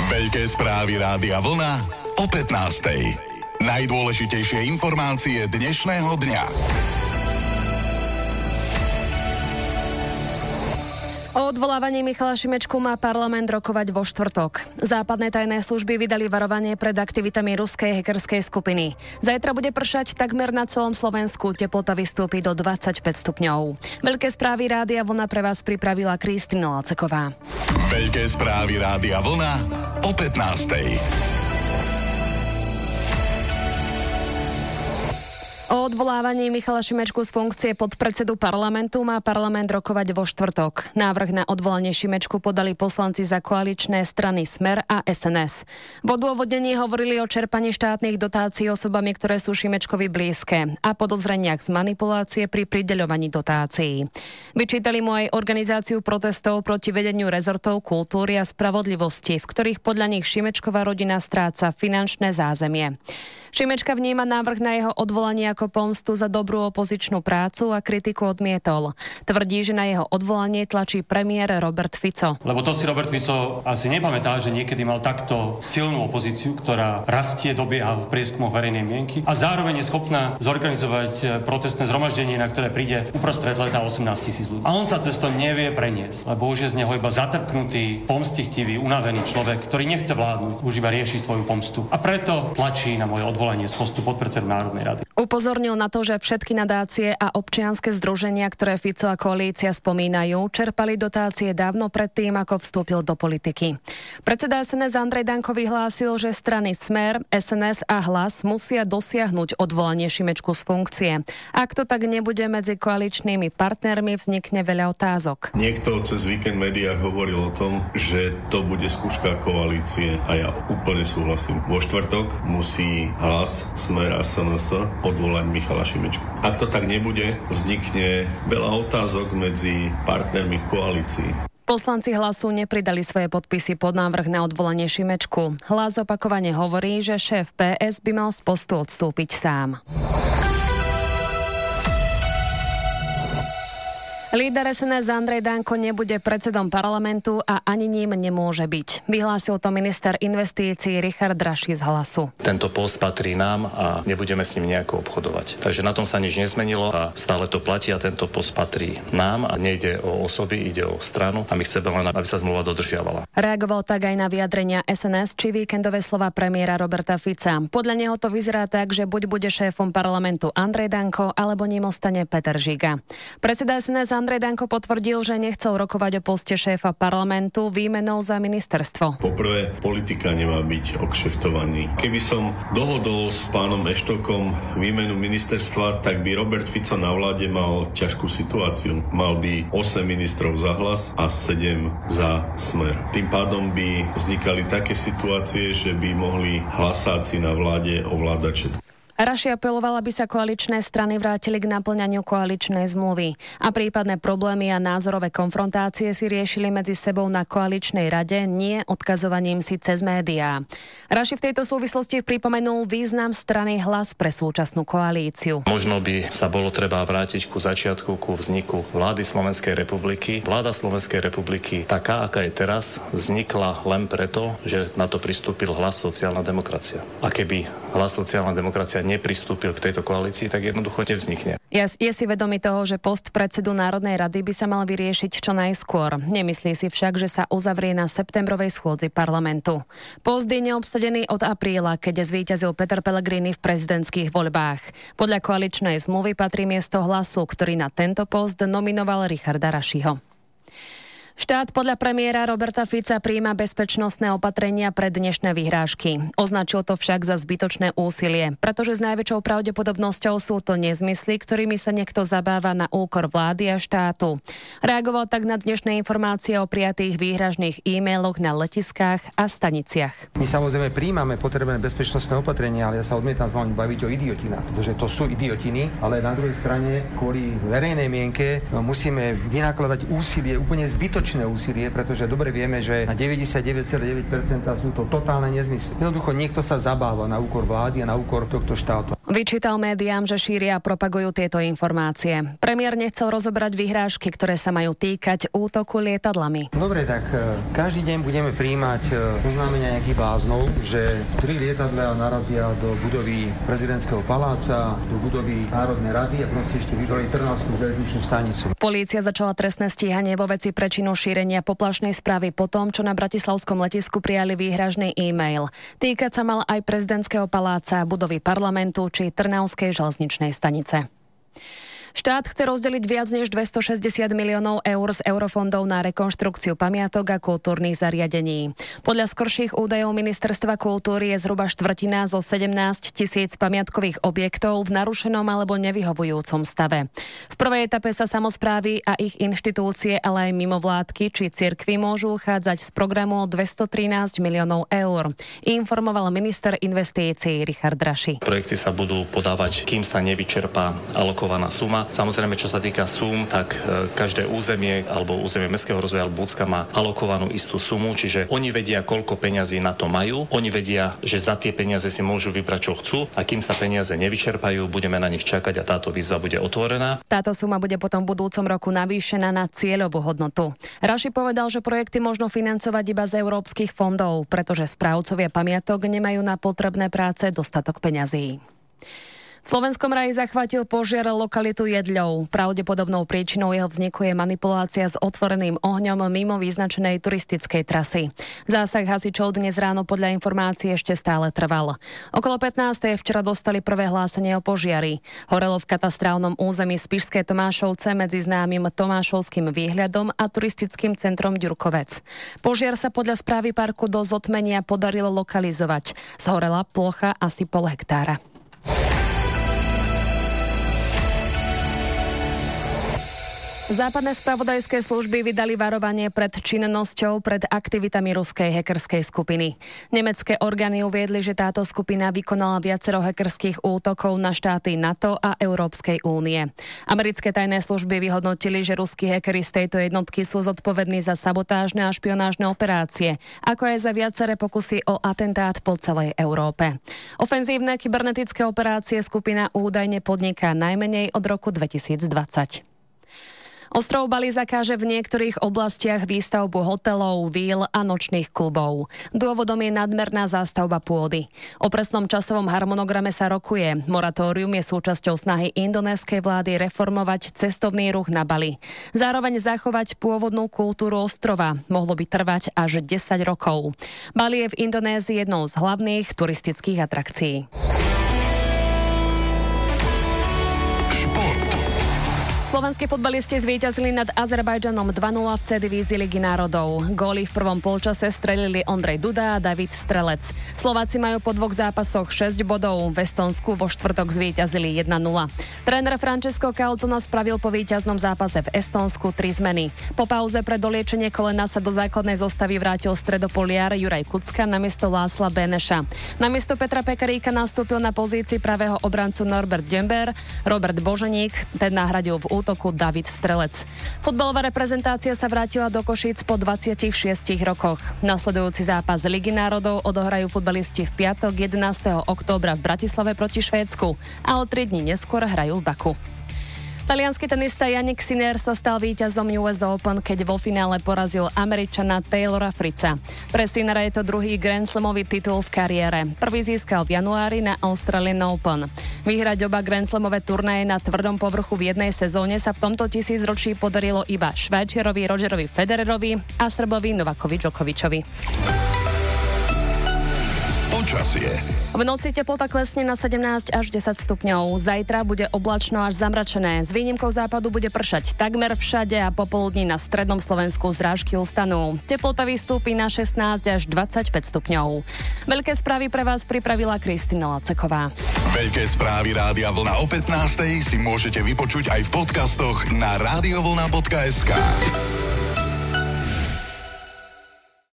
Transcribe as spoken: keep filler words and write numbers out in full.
Veľké správy Rádia Vlna o pätnástej. Najdôležitejšie informácie dnešného dňa. O odvolávaní Michala Šimečku má parlament rokovať vo štvrtok. Západné tajné služby vydali varovanie pred aktivitami ruskej hackerskej skupiny. Zajtra bude pršať takmer na celom Slovensku, teplota vystúpi do dvadsaťpäť stupňov. Veľké správy Rádia Vlna pre vás pripravila Kristina Laceková. Veľké správy Rádia Vlna o pätnástej. O odvolávaní Michala Šimečku z funkcie podpredsedu parlamentu má parlament rokovať vo štvrtok. Návrh na odvolanie Šimečku podali poslanci za koaličné strany Smer a es en es. V odôvodnení hovorili o čerpaní štátnych dotácií osobami, ktoré sú Šimečkovi blízke a podozreniach z manipulácie pri prideľovaní dotácií. Vyčítali mu aj organizáciu protestov proti vedeniu rezortov kultúry a spravodlivosti, v ktorých podľa nich Šimečková rodina stráca finančné zázemie. Šimečka vníma návrh na jeho odvolanie ako pomstu za dobrú opozičnú prácu a kritiku odmietol. Tvrdí, že na jeho odvolanie tlačí premiér Robert Fico. Lebo to si Robert Fico asi nepamätá, že niekedy mal takto silnú opozíciu, ktorá rastie, dobieha v prieskumoch verejnej mienky a zároveň je schopná zorganizovať protestné zhromaždenie, na ktoré príde uprostred leta osemnásť tisíc ľudí. A on sa cez to nevie preniesť, lebo už je z neho iba zatrpknutý, pomstichtivý, unavený človek, ktorý nechce vládnuť, už iba rieši svoju pomstu. A preto tlačí na moje odvolanie z postu podpredsedu Národnej rady. Upozornil na to, že všetky nadácie a občianske združenia, ktoré Fico a koalícia spomínajú, čerpali dotácie dávno predtým, ako vstúpil do politiky. Predseda es en es Andrej Danko vyhlásil, že strany Smer, es en es a Hlas musia dosiahnuť odvolanie Šimečku z funkcie. Ak to tak nebude, medzi koaličnými partnermi vznikne veľa otázok. Niekto cez víkend v médiách hovoril o tom, že to bude skúška koalície a ja úplne súhlasím. Vo štvrtok musí Hlas, Smer a es en es odvolať Michala Šimečku. Ak to tak nebude, vznikne veľa otázok medzi partnermi v koalícii. Poslanci Hlasu nepridali svoje podpisy pod návrh na odvolanie Šimečku. Hlas opakovane hovorí, že šéf pé es by mal z postu odstúpiť sám. Líder es en es Andrej Danko nebude predsedom parlamentu a ani ním nemôže byť. Vyhlásil to minister investícií Richard Raši z Hlasu. Tento post patrí nám a nebudeme s ním nejako obchodovať. Takže na tom sa nič nezmenilo a stále to platí a tento post patrí nám a nejde o osoby, ide o stranu a my chceme len, aby sa zmluva dodržiavala. Reagoval tak aj na vyjadrenia es en es či víkendové slova premiéra Roberta Fica. Podľa neho to vyzerá tak, že buď bude šéfom parlamentu Andrej Danko, alebo ním ostane Peter Žiga. Predseda es en es Andrej Danko potvrdil, že nechcel rokovať o poste šéfa parlamentu výmenou za ministerstvo. Poprvé, politika nemá byť okšeftovaný. Keby som dohodol s pánom Eštokom výmenu ministerstva, tak by Robert Fico na vláde mal ťažkú situáciu. Mal by osem ministrov za Hlas a sedem za Smer. Tým pádom by vznikali také situácie, že by mohli hlasáci na vláde ovládať všetko. Raši apeloval, aby sa koaličné strany vrátili k naplňaniu koaličnej zmluvy a prípadné problémy a názorové konfrontácie si riešili medzi sebou na koaličnej rade, nie odkazovaním si cez médiá. Raši v tejto súvislosti pripomenul význam strany Hlas pre súčasnú koalíciu. Možno by sa bolo treba vrátiť ku začiatku, ku vzniku vlády Slovenskej republiky. Vláda Slovenskej republiky, taká, aká je teraz, vznikla len preto, že na to pristúpil Hlas sociálna demokracia. A keby Hlas sociálna demokracia nepristúpil k tejto koalícii, tak jednoducho nevznikne. Je, je si vedomý toho, že post predsedu Národnej rady by sa mal vyriešiť čo najskôr. Nemyslí si však, že sa uzavrie na septembrovej schôdzi parlamentu. Post je neobsadený od apríla, keď zvíťazil Peter Pellegrini v prezidentských voľbách. Podľa koaličnej zmluvy patrí miesto Hlasu, ktorý na tento post nominoval Richarda Rašiho. Štát podľa premiéra Roberta Fica prijíma bezpečnostné opatrenia pre dnešné vyhrážky. Označil to však za zbytočné úsilie, pretože s najväčšou pravdepodobnosťou sú to nezmysly, ktorými sa niekto zabáva na úkor vlády a štátu. Reagoval tak na dnešné informácie o prijatých výhražných e-mailoch na letiskách a staniciach. My samozrejme prijímame potrebné bezpečnostné opatrenia, ale ja sa odmietam s vami baviť o idiotinách, pretože to sú idiotiny, ale na druhej strane kvôli verejnej mienke musíme vynakladať úsilie úplne zbytočné úsilie, pretože dobre vieme, že na deväťdesiatdeväť celá deväť percent sú to totálne nezmysly. Jednoducho niekto sa zabáva na úkor vlády a na úkor tohto štátu. V Vyčítal médiám, že šíria a propagujú tieto informácie. Premiér nechcel rozobrať vyhrážky, ktoré sa majú týkať útoku lietadlami. Dobre, tak každý deň budeme prijímať oznámenia nejakých bláznov, že tri lietadlá narazia do budovy prezidentského paláca, do budovy Národnej rady a proste ešte vybrali Trnavskú železničnú stanicu. Polícia začala trestné stíhanie vo veci prečinu šírenia poplašnej správy po tom, čo na bratislavskom letisku prijali výhražný e-mail. Týkať sa mal aj prezidentského paláca, budovy parlamentu či Trnavskej železničnej stanice. Štát chce rozdeliť viac než dvestošesťdesiat miliónov eur z eurofondov na rekonštrukciu pamiatok a kultúrnych zariadení. Podľa skorších údajov Ministerstva kultúry je zhruba štvrtina zo sedemnásť tisíc pamiatkových objektov v narušenom alebo nevyhovujúcom stave. V prvej etape sa samosprávy a ich inštitúcie, ale aj mimovládky či cirkvi môžu uchádzať z programu dvestotrinásť miliónov eur, informoval minister investícií Richard Raši. Projekty sa budú podávať, kým sa nevyčerpá alokovaná suma. Samozrejme, čo sa týka súm, tak e, každé územie alebo územie mestského rozvoja alebo Búcka má alokovanú istú sumu, čiže oni vedia, koľko peňazí na to majú. Oni vedia, že za tie peniaze si môžu vybrať, čo chcú, a kým sa peniaze nevyčerpajú, budeme na nich čakať a táto výzva bude otvorená. Táto suma bude potom v budúcom roku navýšená na cieľovú hodnotu. Raši povedal, že projekty možno financovať iba z európskych fondov, pretože správcovia pamiatok nemajú na potrebné práce dostatok peňazí. V Slovenskom raji zachvátil požiar lokalitu Jedľov. Pravdepodobnou príčinou jeho vzniku je manipulácia s otvoreným ohňom mimo vyznačenej turistickej trasy. Zásah hasičov dnes ráno podľa informácií ešte stále trval. Okolo pätnástej včera dostali prvé hlásenie o požiari. Horelo v katastrálnom území Spišské Tomášovce medzi známym Tomášovským výhľadom a turistickým centrom Ďurkovec. Požiar sa podľa správy parku do zotmenia podarilo lokalizovať. Zhorela plocha asi pol hektára. Západné spravodajské služby vydali varovanie pred činnosťou pred aktivitami ruskej hackerskej skupiny. Nemecké orgány uviedli, že táto skupina vykonala viacero hackerských útokov na štáty NATO a Európskej únie. Americké tajné služby vyhodnotili, že ruskí hackeri z tejto jednotky sú zodpovední za sabotážne a špionážne operácie, ako aj za viaceré pokusy o atentát po celej Európe. Ofenzívne kybernetické operácie skupina údajne podniká najmenej od roku dvetisícdvadsať. Ostrov Bali zakáže v niektorých oblastiach výstavbu hotelov, víl a nočných klubov. Dôvodom je nadmerná zástavba pôdy. O presnom časovom harmonograme sa rokuje. Moratórium je súčasťou snahy indonéskej vlády reformovať cestovný ruch na Bali. Zároveň zachovať pôvodnú kultúru ostrova. Mohlo by trvať až desať rokov. Bali je v Indonézii jednou z hlavných turistických atrakcií. Slovenskí futbalisti zvíťazili nad Azerbajdžanom dva nula v C divízii Ligy národov. Góly v prvom polčase strelili Ondrej Duda a David Strelec. Slováci majú po dvoch zápasoch šesť bodov. V Estonsku vo štvrtok zvíťazili jeden nula. Tréner Francesco Calzona spravil po víťaznom zápase v Estonsku tri zmeny. Po pauze pre doliečenie kolena sa do základnej zostavy vrátil stredopoliar Juraj Kucka namiesto Lásla Beneša. Namiesto Petra Pekaríka nastúpil na pozícii pravého obrancu Norbert Dember. Robert Boženík ten nahradil v útoku David Strelec. Futbalová reprezentácia sa vrátila do Košíc po dvadsiatich šiestich rokoch. Nasledujúci zápas Ligy národov odohrajú futbalisti v piatok jedenásteho októbra v Bratislave proti Švédsku a o tri dni neskôr hrajú v Baku. Taliansky tenista Jannik Sinner sa stal víťazom ú es Open, keď vo finále porazil Američana Taylora Fritza. Pre Sinnera je to druhý Grand Slamový titul v kariére. Prvý získal v januári na Australian Open. Vyhrať oba Grand Slamové turnaje na tvrdom povrchu v jednej sezóne sa v tomto tisícročí podarilo iba Švajčiarovi Rogerovi Federerovi a Srbovi Novakovi Djokovičovi. Počasie. V noci teplota klesne na sedemnásť až desať stupňov. Zajtra bude oblačno až zamračené. S výnimkou západu bude pršať takmer všade a popoludní na strednom Slovensku zrážky ustanú. Teplota vystúpi na šestnásť až dvadsaťpäť stupňov. Veľké správy pre vás pripravila Kristina Laceková. Veľké správy Rádia Vlna o pätnástej si môžete vypočuť aj v podcastoch na radiovlna bodka es ká.